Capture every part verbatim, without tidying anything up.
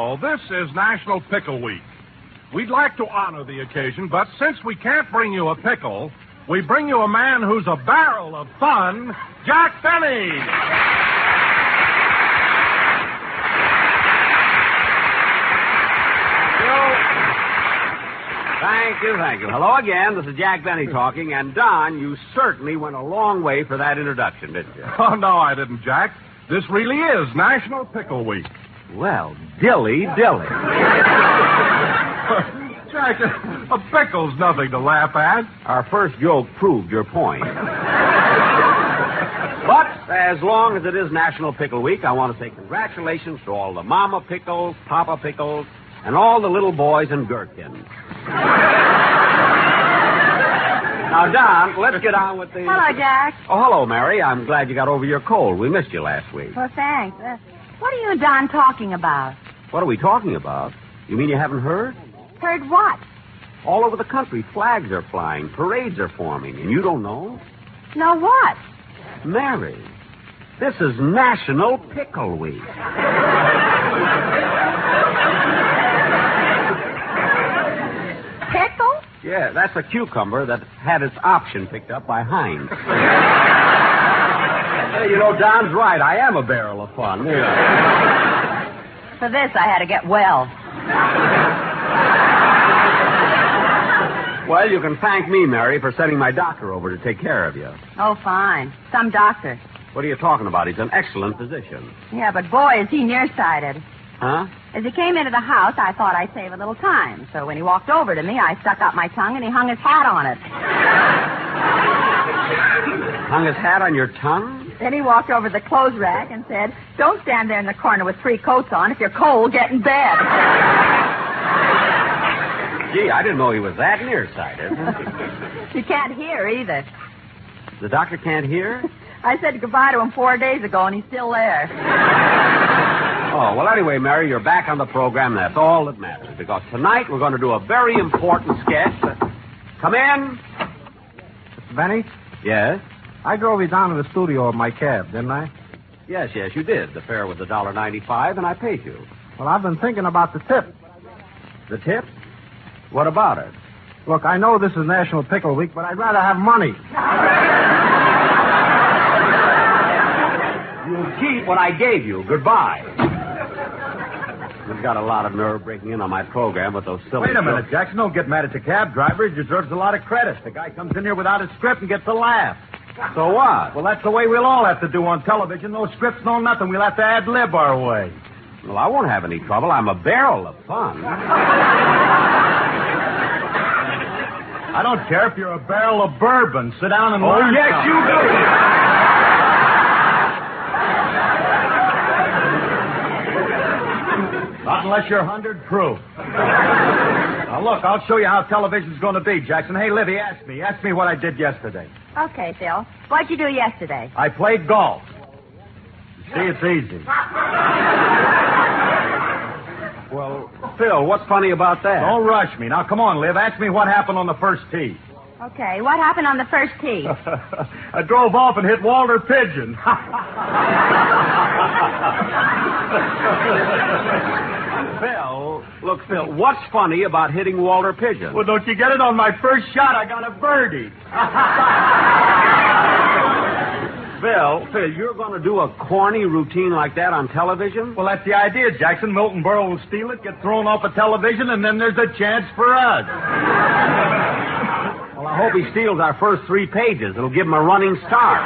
know, this is National Pickle Week. We'd like to honor the occasion, but since we can't bring you a pickle, we bring you a man who's a barrel of fun, Jack Benny. Thank you, thank you. Hello again. This is Jack Benny talking. And, Don, you certainly went a long way for that introduction, didn't you? Oh, no, I didn't, Jack. This really is National Pickle Week. Well, dilly dilly. Jack, a pickle's nothing to laugh at. Our first joke proved your point. But as long as it is National Pickle Week, I want to say congratulations to all the Mama Pickles, Papa Pickles, and all the little boys and gherkins. Now, Don, let's get on with the... Hello, Jack. Oh, hello, Mary. I'm glad you got over your cold. We missed you last week. Well, thanks. Uh, what are you and Don talking about? What are we talking about? You mean you haven't heard? Heard what? All over the country, flags are flying, parades are forming, and you don't know? No, what? Mary, this is National Pickle Week. Pickle? Yeah, that's a cucumber that had its option picked up by Heinz. Hey, you know, Don's right. I am a barrel of fun. Yeah. For this, I had to get well. Well, you can thank me, Mary, for sending my doctor over to take care of you. Oh, fine. Some doctor. What are you talking about? He's an excellent physician. Yeah, but boy, is he nearsighted. Huh? As he came into the house, I thought I'd save a little time. So when he walked over to me, I stuck out my tongue and he hung his hat on it. Hung his hat on your tongue? Then he walked over to the clothes rack and said, "Don't stand there in the corner with three coats on. If you're cold, get in bed." Gee, I didn't know he was that nearsighted. He can't hear either. The doctor can't hear? I said goodbye to him four days ago, and he's still there. Oh, well, anyway, Mary, you're back on the program. That's all that matters. Because tonight we're going to do a very important sketch. Come in. Mister Benny? Yes? I drove you down to the studio in my cab, didn't I? Yes, yes, you did. The fare was one dollar ninety-five, and I paid you. Well, I've been thinking about the tip. The tip? What about it? Look, I know this is National Pickle Week, but I'd rather have money. You'll keep what I gave you. Goodbye. You've got a lot of nerve breaking in on my program with those silly... Wait a minute, Jackson. Don't get mad at the cab driver. He deserves a lot of credit. The guy comes in here without a script and gets a laugh. So what? Well, that's the way we'll all have to do on television. No scripts, no nothing. We'll have to ad-lib our way. Well, I won't have any trouble. I'm a barrel of fun. I don't care if you're a barrel of bourbon. Sit down and Oh, learn yes, something. you do. Not unless you're one hundred proof. Now, look, I'll show you how television's going to be, Jackson. Hey, Livy, ask me. Ask me what I did yesterday. Okay, Phil. What'd you do yesterday? I played golf. See, it's easy. Well, Phil, what's funny about that? Don't rush me. Now, come on, Liv. Ask me what happened on the first tee. Okay, what happened on the first tee? I drove off and hit Walter Pigeon. Phil, look, Phil, what's funny about hitting Walter Pigeon? Well, don't you get it? On my first shot, I got a birdie. Phil, Phil, you're going to do a corny routine like that on television? Well, that's the idea, Jackson. Milton Berle will steal it, get thrown off of television, and then there's a chance for us. Well, I hope he steals our first three pages. It'll give him a running start.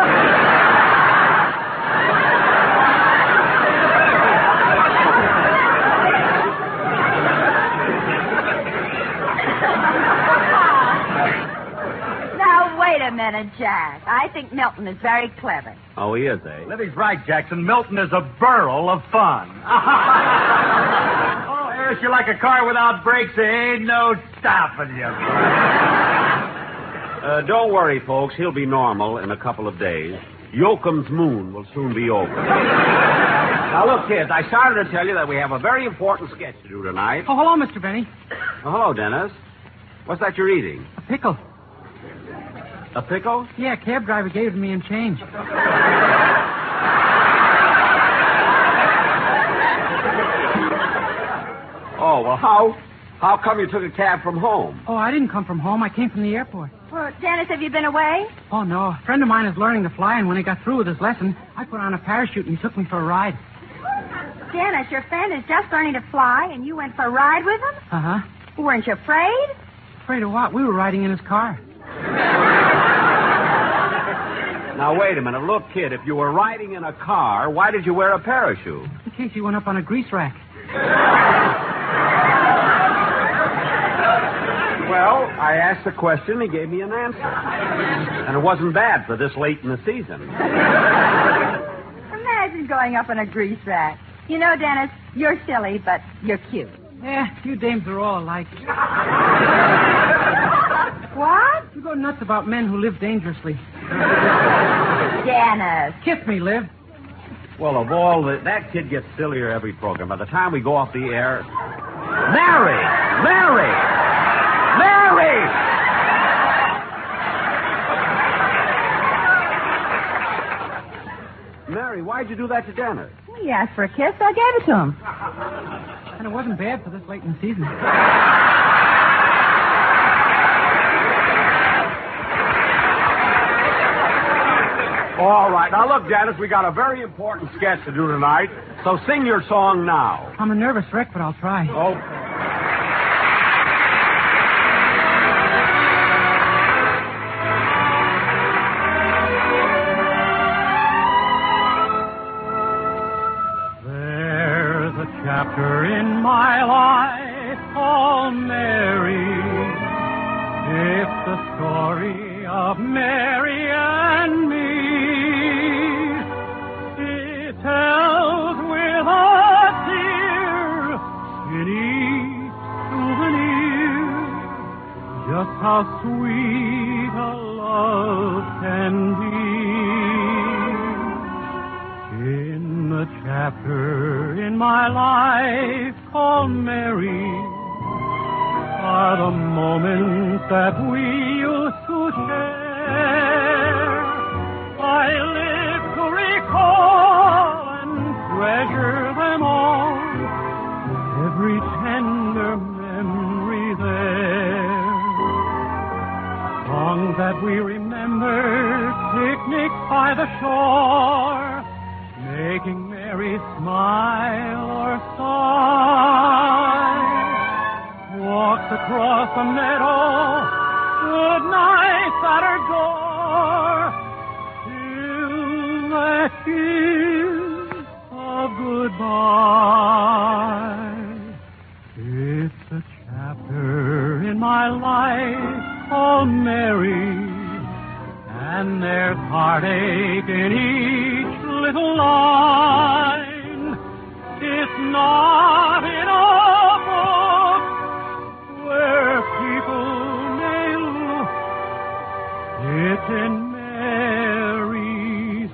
Wait a minute, Jack. I think Milton is very clever. Oh, he is, eh? Livy's right, Jackson. Milton is a barrel of fun. Oh, Harris, you're like a car without brakes. There ain't no stopping you. Uh, don't worry, folks. He'll be normal in a couple of days. Yoakum's moon will soon be over. Now, look, kids, I started to tell you that we have a very important sketch to do tonight. Oh, hello, Mister Benny. Oh, hello, Dennis. What's that you're eating? A pickle. A pickle? Yeah, cab driver gave it to me in change. Oh, well, how how come you took a cab from home? Oh, I didn't come from home. I came from the airport. Well, Dennis, have you been away? Oh, no. A friend of mine is learning to fly, and when he got through with his lesson, I put on a parachute and he took me for a ride. Dennis, your friend is just learning to fly, and you went for a ride with him? Uh-huh. Weren't you afraid? Afraid of what? We were riding in his car. Now, wait a minute. Look, kid, if you were riding in a car, why did you wear a parachute? In case he went up on a grease rack. Well, I asked a question, he gave me an answer. And it wasn't bad for this late in the season. Imagine going up on a grease rack. You know, Dennis, you're silly, but you're cute. Yeah, you dames are all alike. What? You go nuts about men who live dangerously. Dennis. Kiss me, Liv. Well, of all the... That kid gets sillier every program. By the time we go off the air... Mary! Mary! Mary! Mary, why'd you do that to Dennis? He asked for a kiss, so I gave it to him. And it wasn't bad for this late in the season. All right. Now, look, Dennis, we got a very important sketch to do tonight, so sing your song now. I'm a nervous wreck, but I'll try. Oh. There's a chapter in my life called Mary. It's the story of Mary and me. It tells with a tear in each souvenir just how sweet a love can be. In the chapter in my life called Mary are the moments that we used to share. I live to recall and treasure them all, every tender memory there. Songs that we remember, picnics by the shore, making Mary smile or sigh. Walks across the meadow, good nights at her door, till that kiss of goodbye. It's a chapter in my life called Mary, and there's heartache in each little line. It's not in a book where people may look. It's in Mary's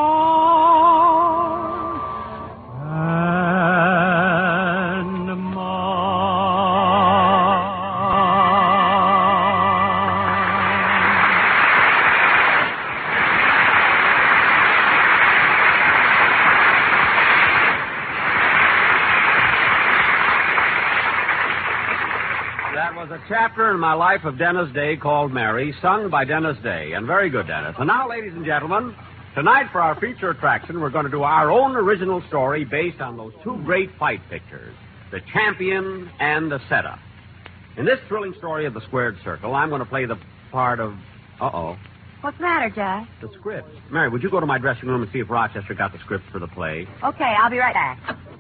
heart and A chapter in my life of Dennis Day called Mary, sung by Dennis Day. And very good, Dennis. And now, ladies and gentlemen, tonight for our feature attraction, we're going to do our own original story based on those two great fight pictures, The Champion and The Setup. In this thrilling story of the Squared Circle, I'm going to play the part of... Uh-oh. What's the matter, Jack? The script. Mary, would you go to my dressing room and see if Rochester got the script for the play? Okay, I'll be right back.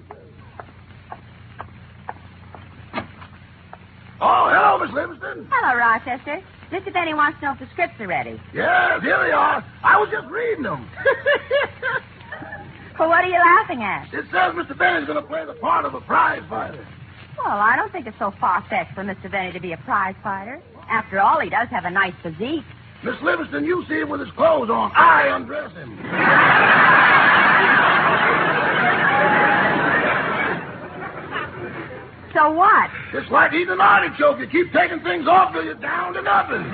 Oh, hello, Miss Livingston. Hello, Rochester. Mister Benny wants to know if the scripts are ready. Yes, here they are. I was just reading them. Well, what are you laughing at? It says Mister Benny's going to play the part of a prize fighter. Well, I don't think it's so far-fetched for Mister Benny to be a prize fighter. After all, he does have a nice physique. Miss Livingston, you see him with his clothes on. I undress him. So what? It's like eating an artichoke. You keep taking things off till you're down to nothing.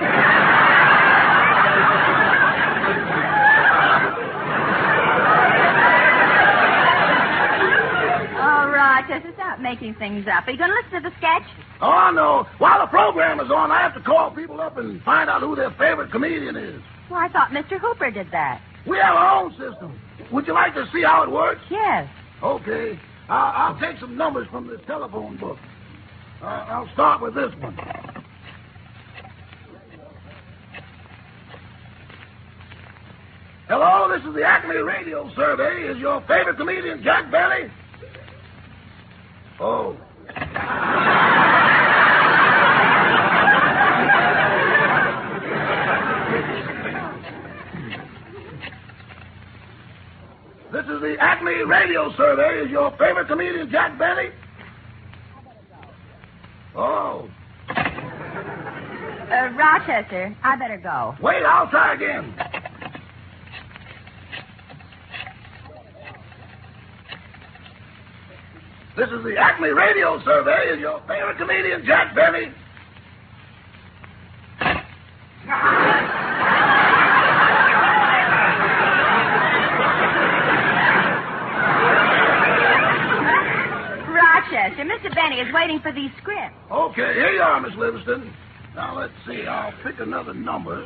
Oh, Rochester. Rochester, stop making things up. Are you going to listen to the sketch? Oh, no. While the program is on, I have to call people up and find out who their favorite comedian is. Well, I thought Mister Hooper did that. We have our own system. Would you like to see how it works? Yes. Okay. I'll, I'll take some numbers from this telephone book. Uh, I'll start with this one. Hello, this is the Acme Radio Survey. Is your favorite comedian Jack Benny? Oh. This is the Acme Radio Survey. Is your favorite comedian Jack Benny? Oh. Uh, Rochester, I better go. Wait, I'll try again. This is the Acme Radio Survey. Is your favorite comedian Jack Benny? Rochester, Mister Benny is waiting for these scripts. Okay, here you are, Miss Livingston. Now, let's see. I'll pick another number.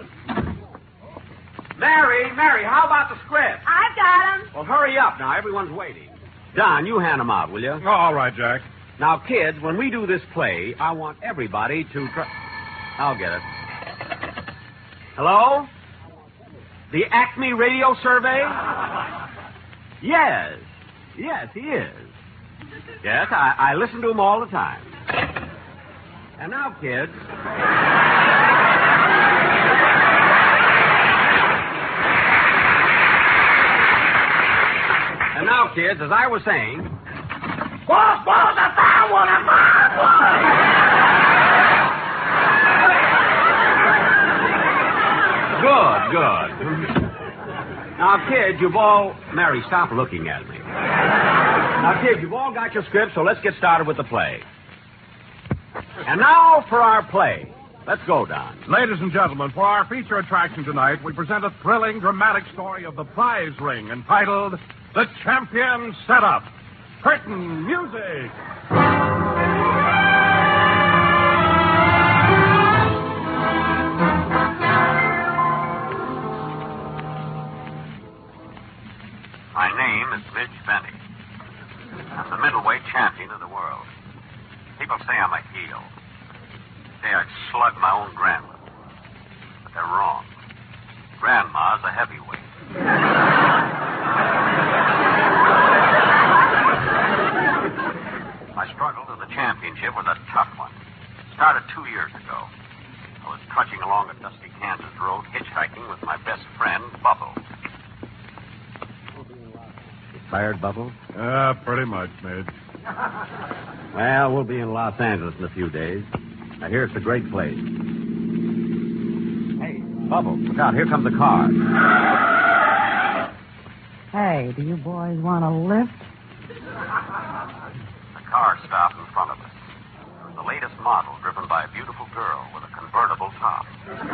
Mary, Mary, how about the script? I've got 'em. Well, hurry up now. Everyone's waiting. Don, you hand them out, will you? Oh, all right, Jack. Now, kids, when we do this play, I want everybody to try... I'll get it. Hello? The Acme Radio Survey? Yes. Yes, he is. Yes, I, I listen to him all the time. And now, kids... And now, kids, as I was saying... Boss, boss, I found one! I found one! Good, good. Now, kids, you've all... Mary, stop looking at me. Now, kids, you've all got your scripts, so let's get started with the play. And now for our play. Let's go, Don. Ladies and gentlemen, for our feature attraction tonight, we present a thrilling, dramatic story of the prize ring entitled The Champion Setup. Curtain music. My name is Midge Benny. I'm the middleweight champion of the world. People say I'm a heel. Say I slug my own grandmother. But they're wrong. Grandma's a heavyweight. My struggle to the championship was a tough one. It started two years ago. I was trudging along a dusty Kansas road, hitchhiking with my best friend, Bubble. You tired, Bubble? Uh, pretty much, Midge. Well, we'll be in Los Angeles in a few days. Now, here's the great place. Hey, Bubble, look out. Here comes the car. Hey, do you boys want a lift? The car stopped in front of us. It was the latest model, driven by a beautiful girl with a convertible top.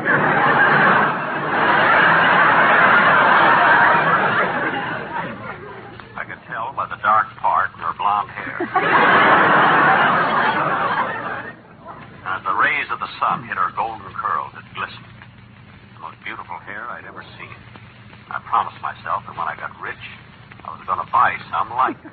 I could tell by the dark part in her blonde hair. As the rays of the sun hit her golden curls, it glistened. The most beautiful hair I'd ever seen. I promised myself that when I got rich, I was going to buy some like it.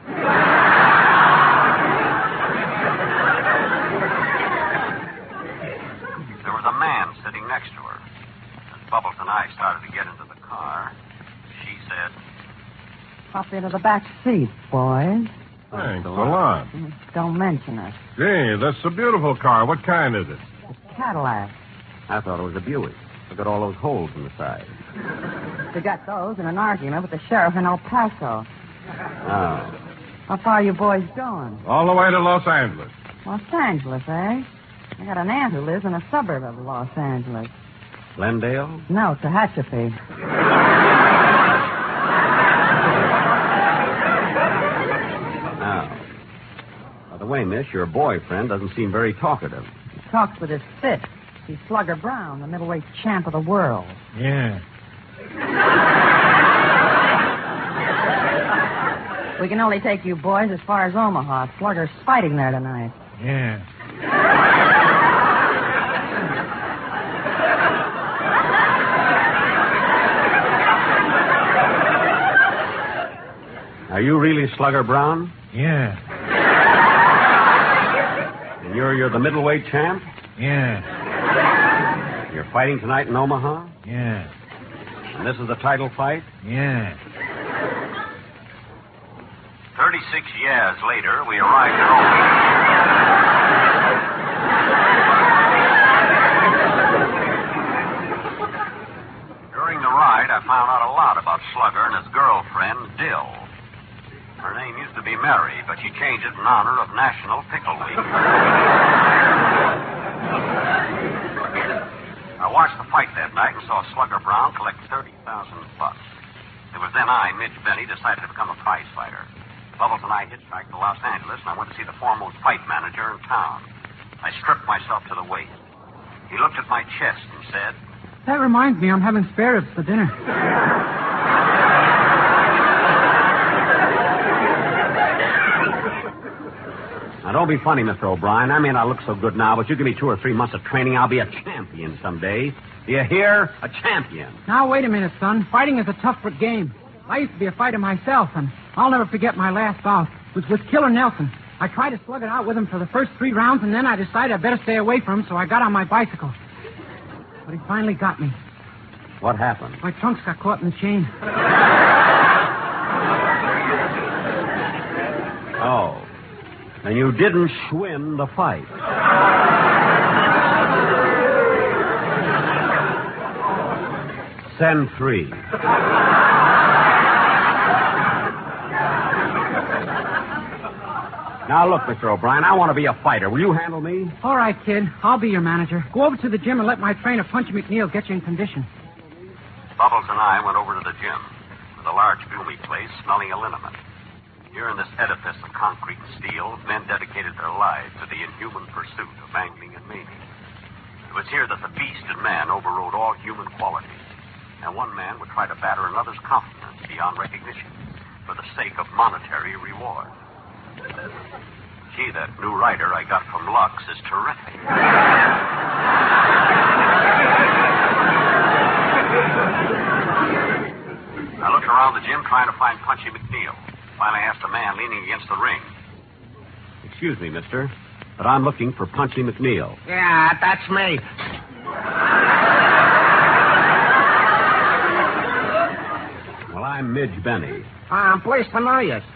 There was a man sitting next to her. As Bubbles and I started to get into the car, she said, Hop into the back seat, boys. Thanks a lot. Don't mention it. Gee, that's a beautiful car. What kind is it? It's Cadillac. I thought it was a Buick. Look at all those holes in the side. We got those in an argument with the sheriff in El Paso. Oh. How far are you boys going? All the way to Los Angeles. Los Angeles, eh? I got an aunt who lives in a suburb of Los Angeles. Glendale? No, Tehachapi. Oh. By the way, miss, your boyfriend doesn't seem very talkative. He talks with his fist. He's Slugger Brown, the middleweight champ of the world. Yeah. We can only take you boys as far as Omaha. Slugger's fighting there tonight. Yeah. Are you really Slugger Brown? Yeah. And you're you're the middleweight champ? Yeah. You're fighting tonight in Omaha? Yeah. And this is the title fight? Yeah. Thirty-six years later, we arrived at Omaha. During the ride, I found out a lot about Slugger and his girlfriend, Dill. Her name used to be Mary, but she changed it in honor of National Pickle Week. I watched the fight that night and saw Slugger Brown collect thirty thousand bucks. It was then I, Midge Benny, decided to become a prize fighter. Bubbles and I hitchhiked to Los Angeles, and I went to see the foremost fight manager in town. I stripped myself to the waist. He looked at my chest and said, That reminds me, I'm having spare ribs for dinner. Now, don't be funny, Mister O'Brien. I may not look so good now, but you give me two or three months of training, I'll be a champion someday. Do you hear? A champion. Now, wait a minute, son. Fighting is a tough game. I used to be a fighter myself, and I'll never forget my last bout. It was with Killer Nelson. I tried to slug it out with him for the first three rounds, and then I decided I'd better stay away from him, so I got on my bicycle. But he finally got me. What happened? My trunks got caught in the chain. Oh. And you didn't win the fight. Send three. Now, look, Mister O'Brien, I want to be a fighter. Will you handle me? All right, kid. I'll be your manager. Go over to the gym and let my trainer, Punchy McNeil, get you in condition. Bubbles and I went over to the gym. It was a large, gloomy place smelling of liniment. Here in this edifice of concrete and steel, men dedicated their lives to the inhuman pursuit of angling and mating. It was here that the beast in man overrode all human qualities, and one man would try to batter another's confidence beyond recognition for the sake of monetary reward. Gee, that new rider I got from Lux is terrific. I looked around the gym trying to find Punchy McNeil. Finally asked a man leaning against the ring. Excuse me, mister, but I'm looking for Punchy McNeil. Yeah, that's me. Well, I'm Midge Benny. I'm pleased to know you.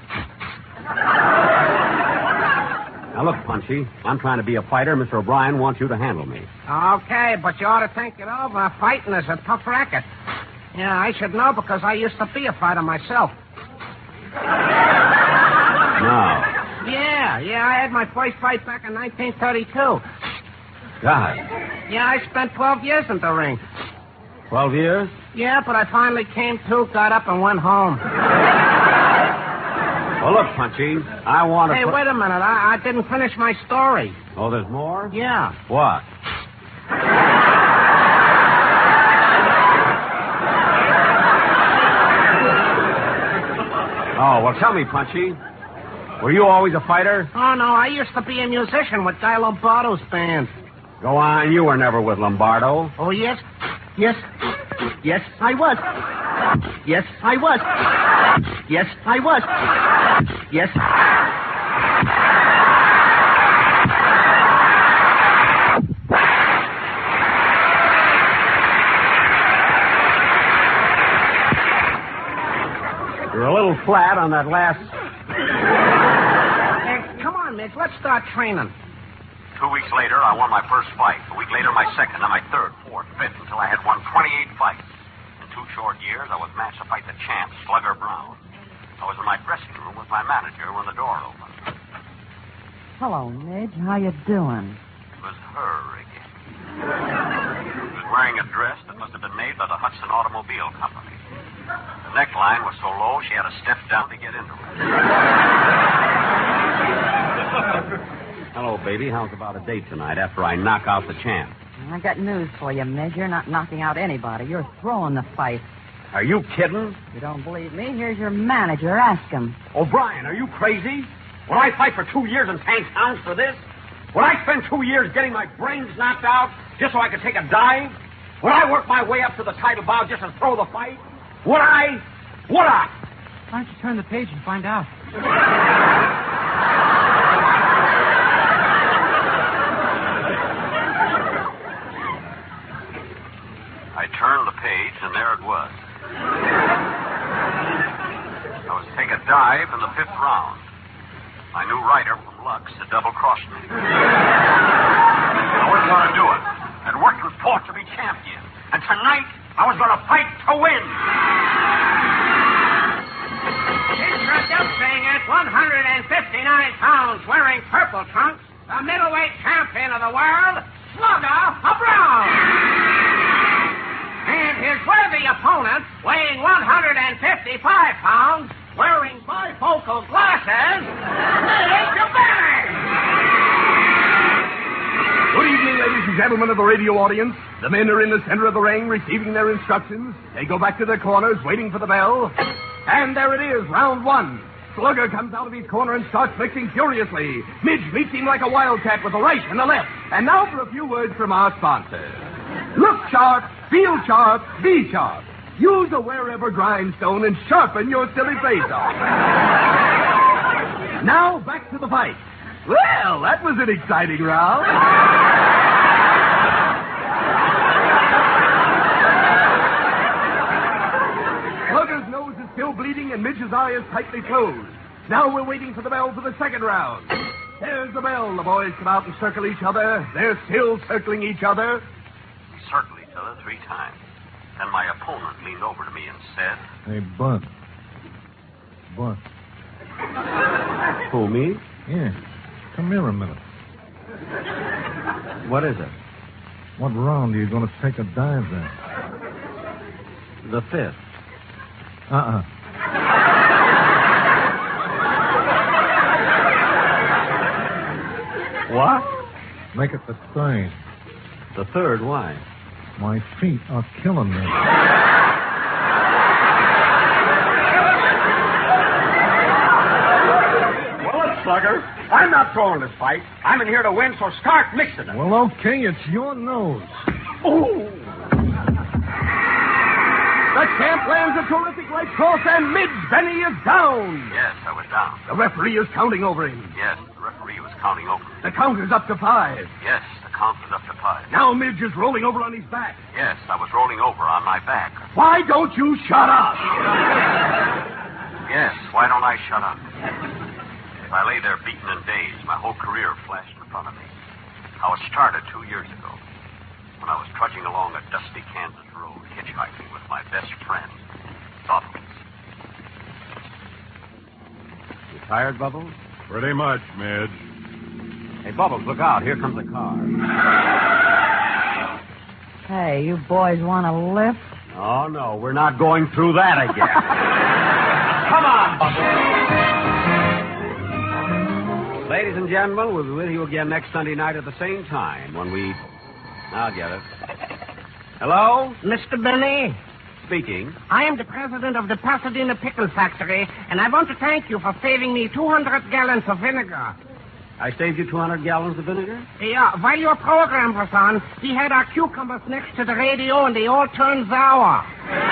Now, look, Punchy, I'm trying to be a fighter. Mister O'Brien wants you to handle me. Okay, but you ought to think it over. Fighting is a tough racket. Yeah, I should know because I used to be a fighter myself. No. Yeah, yeah, I had my first fight back in nineteen thirty-two. God. Yeah, I spent twelve years in the ring. Twelve years? Yeah, but I finally came to, got up, and went home. Well, look, Punchy, I want to... Hey, wait a minute. I, I didn't finish my story. Oh, there's more? Yeah. What? Oh, well, tell me, Punchy. Were you always a fighter? Oh, no, I used to be a musician with Guy Lombardo's band. Go on, you were never with Lombardo. Oh, yes? Yes. Yes, I was. Yes, I was. Yes, I was. Yes. You're a little flat on that last... Hey, come on, Mitch. Let's start training. Two weeks later, I won my first fight. A week later, my second, then my third, fourth, fifth, until I had won twenty-eight fights. In two short years, I was matched to fight the champ, Slugger Brown. I was in my dressing room with my manager when the door opened. Hello, Midge. How you doing? It was her again. She was wearing a dress that must have been made by the Hudson Automobile Company. The neckline was so low, she had to step down to get into it. Hello, baby. How's about a date tonight after I knock out the champ? I got news for you, Midge. You're not knocking out anybody. You're throwing the fight. Are you kidding? You don't believe me? Here's your manager. Ask him. O'Brien, are you crazy? Would I fight for two years and tank hounds for this? Would I spend two years getting my brains knocked out just so I could take a dive? Would I work my way up to the title bout just to throw the fight? Would I? Would I? Why don't you turn the page and find out? I turned the page, and there it was. I was to take a dive in the fifth round. My new writer from Lux had double-crossed me. I was going to do it. I'd worked and fought to be champion. And tonight, I was going to fight to win. Introducing at one hundred fifty-nine pounds, wearing purple trunks, the middleweight champion of the world, Slugger Brown. And his worthy opponent, weighing one hundred fifty-five pounds, wearing bifocal glasses, Mister Benny. Good evening, ladies and gentlemen of the radio audience. The men are in the center of the ring receiving their instructions. They go back to their corners waiting for the bell. And there it is, round one. Slugger comes out of his corner and starts mixing furiously. Midge meets him like a wildcat with the right and the left. And now for a few words from our sponsors. Look sharp, feel sharp, be sharp. Use a wherever grindstone and sharpen your silly face off. Now back to the fight. Well, that was an exciting round. Slugger's nose is still bleeding and Midge's eye is tightly closed. Now we're waiting for the bell for the second round. There's the bell. The boys come out and circle each other. They're still circling each other. We circled each other three times. Then my opponent leaned over to me and said... Hey, Bud. Bud. Who, me? Yeah. Come here a minute. What is it? What round are you going to take a dive in? The fifth. Uh-uh. What? Make it the third. The third? Why? My feet are killing me. Well, look, Slugger, I'm not throwing this fight. I'm in here to win, so start mixing it. Well, okay, it's your nose. Oh! The champ lands a terrific right cross, and Midge Benny is down. Yes, I was down. The referee is counting over him. Yes, the referee was counting over. The count is up to five. Yes, the count was up to five. Now Midge is rolling over on his back. Yes, I was rolling over on my back. Why don't you shut up? Yes, why don't I shut up? If I lay there beaten and dazed, my whole career flashed in front of me. How it started two years ago, when I was trudging along a dusty Kansas road, hitchhiking with my best friend, Bubbles. You tired, Bubbles? Pretty much, Midge. Hey, Bubbles, look out. Here comes a car. Hey, you boys want a lift? Oh, no, we're not going through that again. Come on, Bubbles. Ladies and gentlemen, we'll be with you again next Sunday night at the same time when we... I'll get it. Hello? Mister Benny? Speaking. I am the president of the Pasadena Pickle Factory, and I want to thank you for saving me two hundred gallons of vinegar. I saved you two hundred gallons of vinegar? Yeah, while your program was on, we had our cucumbers next to the radio, and they all turned sour.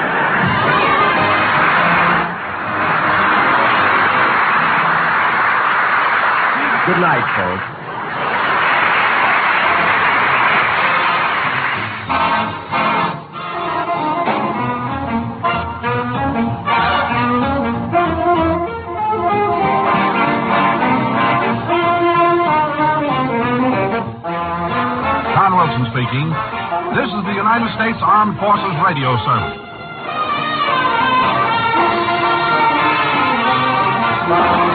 Good night, folks. Speaking. This is the United States Armed Forces Radio Service.